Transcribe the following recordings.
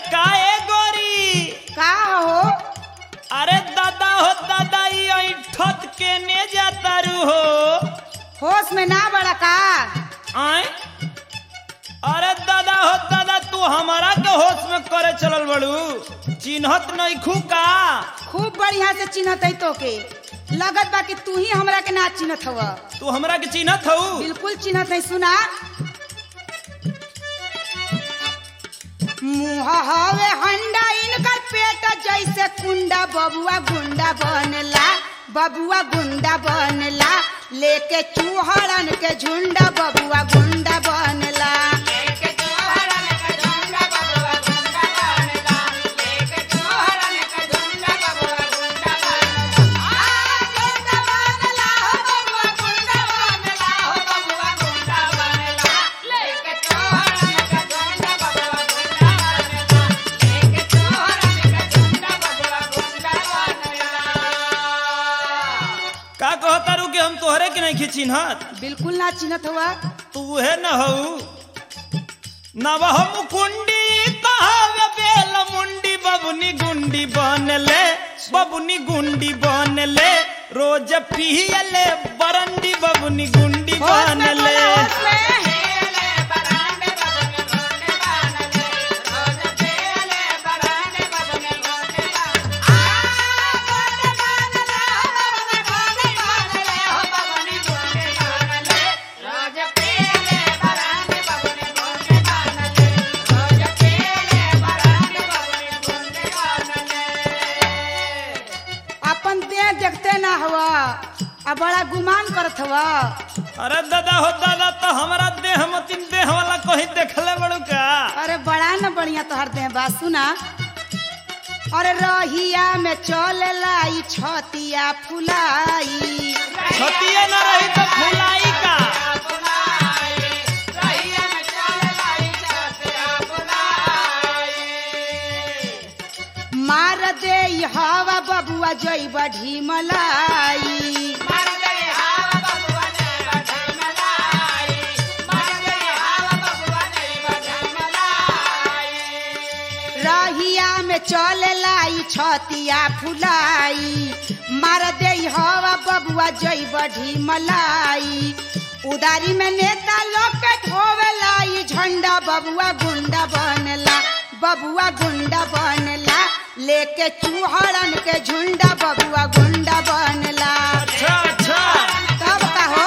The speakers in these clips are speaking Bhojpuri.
काए गोरी का हो? अरे दादा हो दादा ई ठत केने जाता रू हो होश में ना बड़ा का? आए अरे दादा हो दादा तू हमारा के होश में करे चलल बड़ू चिन्हत नहीं खू का खूब बढ़िया से चिन्हत है तो के लगत बा कि तू ही हमरा के ना चिन्हत हवा। तू हमरा के चिन्हत हऊ बिल्कुल चिन्हत है। सुना मुँह हवे हंडा इनकर पेट जैसे कुंडा बबुआ गुंडा बनला बबुआ गुंडा बनला लेके चूहड़न के झुंडा बबुआ गुंडा बनला लेके चूहड़न के झुंडा बबुआ गुंडा बनला लेके चूहड़न के झुंडा बबुआ गुंडा बनला गुंडा बनला हो बबुआ गुंडा बनला हो बबुआ गुंडा बनला लेके चूहड़न के झुंडा बबुआ गुंडा बनला लेके चूहड़न के झुंडा बबुआ गुंडा बनला। का कहता रू कि हम तोहरे के नहीं चिन्हत? बिल्कुल ना चिन्हत हुआ। तू है न हऊ नवह मुकुंडी कहावे बेल मुंडी बबुनी गुंडी बनले बबुनी गुंडी बनले रोज पियले बरंडी बबुनी गुंडी बनले देखते ना हुआ अब बड़ा गुमान करत हुआ। अरे दादा हो दादा तो हमारा देह मतिन देह वाला कहीं देखले बड़ू का? अरे बड़ा न बढ़िया तोहर देह बा। सुना अरे रहिया में चलेला ई छतिया फुलाई छतिया न रही तो फुलाई का मार दे हवा बबुआ जई बढ़ी मलाई रहिया में चलेला ई छतिया फुलाई मार दे हवा बबुआ जई बढ़ी मलाई उदारी में नेता लोग के ढोवेला ई झंडा बबुआ गुंडा बनला बबुआ गुंडा बनला लेके चूहड़न के झुंडा बबुआ गुंडा बनला। अच्छा अच्छा तब का हो?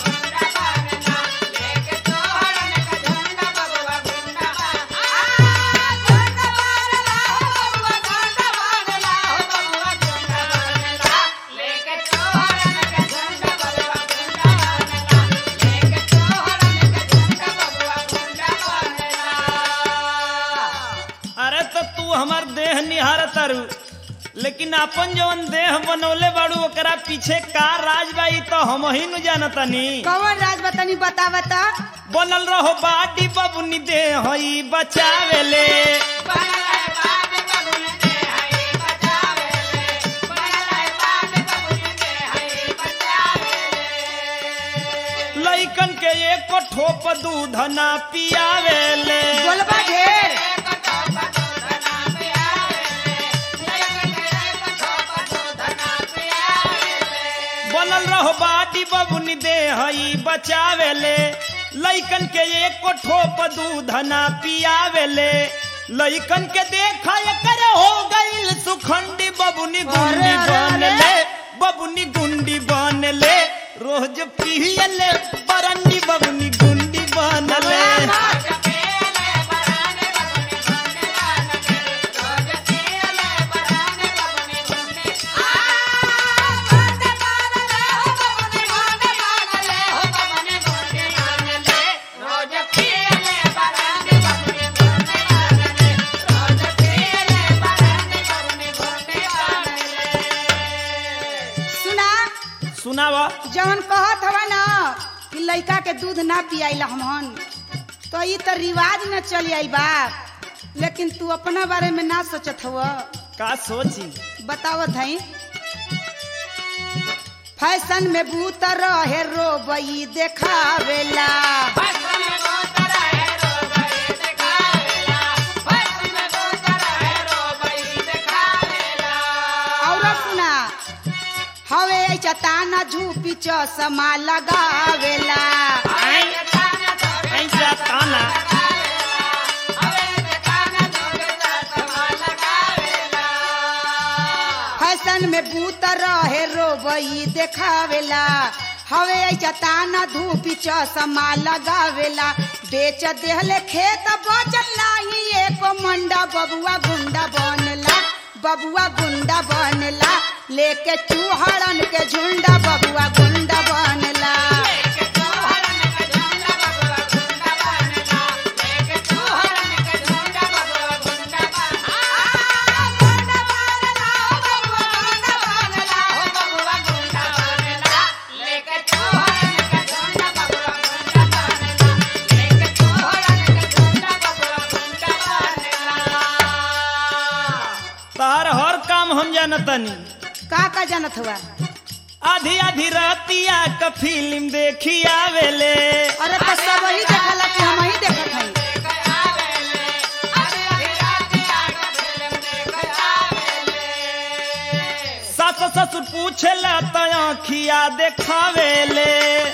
अरे तो तू हमार देह निहार तारू लेकिन अपन जवन देह बनौले बाड़ू ओकरा पीछे का राज बाई तो हम ही न जानतानी। कौन राज बतानी बता बता। बनल रहो बाडी बबुनी देह हई बचावेले लइकन के एक ठोप दूध ना पियावेले बोलबा ढेर बनल रहो बाटी बबुनी देह हई बचावेले लइकन के एक ठोप दूध ना पियावेले लइकन के देखा एकर हो गइल सुखंडी बबुनी गुंडी बनले बबुनी गुंडी बनले रोज पियले बरंडी बबुनी गुंडी बनले। सुनावा जवन कहत हवा ना कि लइका के दूध ना पियाइला हमन तो ई तो रिवाज न चली आई बा लेकिन तू अपना बारे में ना सोचत हव। का सोची बतावत हई फैशन में बूत रहे रोबई देखावेला फैशन में बूत रहे रोबई देखावेला फैशन में बूत चताना झूपी चौसमा लगावेला। ऐसा ताना फैशन में बूत रहे रोबई देखावेला। हवे चताना धूपी चौसमा लगावेला। बेच देहले खेत बचल नाही एको मंडा। बबुआ गुंडा बनला, बबुआ गुंडा बनला, लेके चूहड़न के झुंडा बबुआ गुंडा बनला। तार हर काम हम जानतनी। का जानत हुआ? आधी आधी रातिया का फिल्म देखी आवेले। अरे तो सब ही देखला कि हम ही देखत हई। सास ससुर पूछेला तो आँखिया देखावेले।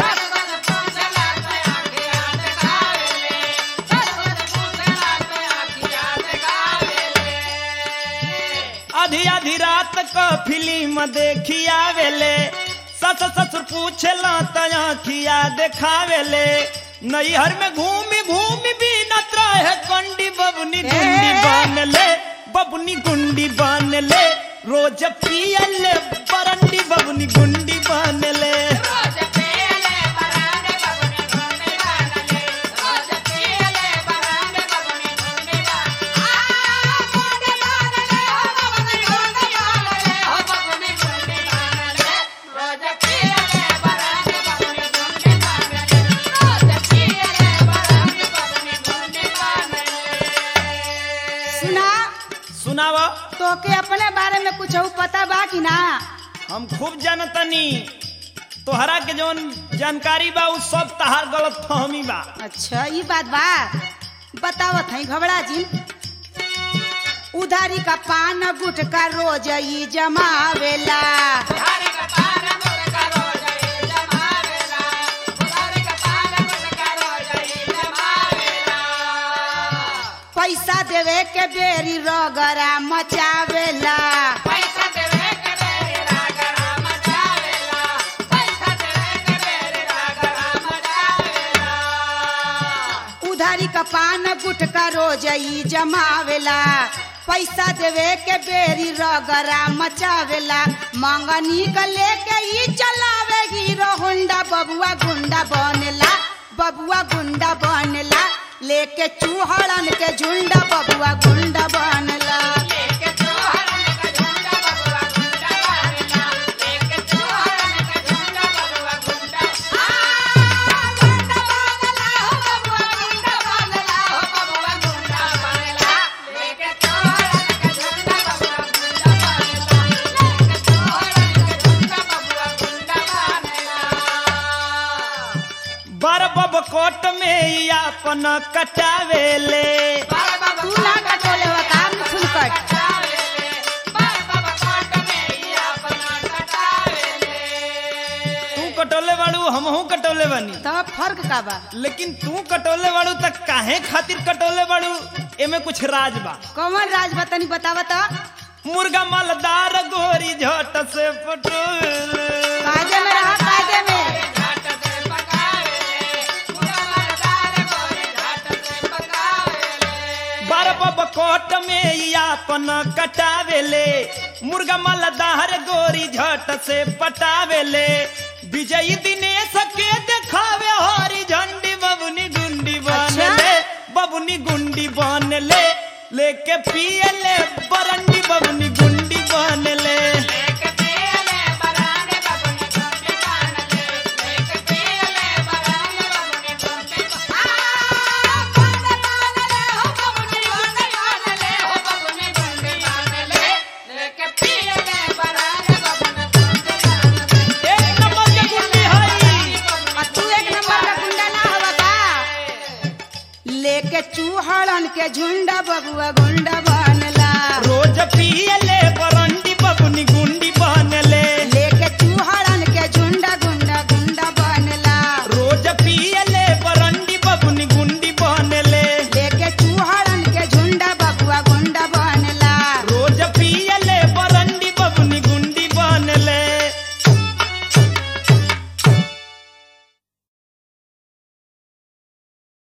आधी आधी रात का फिल्म देखी आवेले। सस ससुर पूछेला तो आँखिया देखावेले। नैहर में घूमी घूमी बीनत रहे कंडी बबुनी गुंडी बनले। बबुनी गुंडी बनले रोज पियले बरंडी बबुनी गुंडी बनले। सुनावा तो के अपने बारे में कुछ पता बा कि ना? हम खूब जानतनी। तोहरा के जौन जानकारी बा उ सब तहार गलत फहमी बा। अच्छा ये बात बा, बतावत हई घबरा जी। उधारी का पान गुटका रोज ई जमावेला। पैसा देवे के बेरी रगरा मचावेला। पैसा देवे के बेरी रगरा मचावेला। पैसा देवे के बेरी रगरा मचावेला। उधारी का पान गुटका रोज ई जमावेला। पैसा देवे के बेरी रगरा मचावेला। मंगनी का लेके ई चलावे हीरो होंडा। बबुआ गुंडा बनला, बबुआ गुंडा बनला, लेके चूहड़न के झुंडा बबुआ गुंडा बनला। लेके चूहड़न के झुंडा बबुआ गुंडा बनला। लेके चूहड़न के झुंडा बबुआ गुंडा गुंडा बनला। हो बबुआ गुंडा बनला। हो बबुआ गुंडा बनला। लेके चूहड़न के झुंडा बबुआ गुंडा बनला। लेके चूहड़न के झुंडा बबुआ गुंडा बनला। बरबब कोट में अपन कटावेले। तू ना कटोले हो काम फुलकट। तू कटोले वालू हमहू कटोले बानी। तब फर्क का बा? लेकिन तू कटोले वालू तक काहे खातिर कटोले वालू एमे कुछ राज बा। कौन राज बा तनी बतावा तो। मुर्गा मालदार गोरी झट से पटोले। कायदे में रहा, कायदे में। बरबब कोट में अपन कटावेले। मुर्गा मालदार गोरी झट से पटावेले। विजयी दिनेश के देखावे हरी झंडी बबुनी गुंडी बनले। बबुनी गुंडी बनले लेके पियले बरंडी बबुनी गुंडी बनले। लेके चूहड़न के झुंडा बबुआ गुंडा बनला। रोज पियले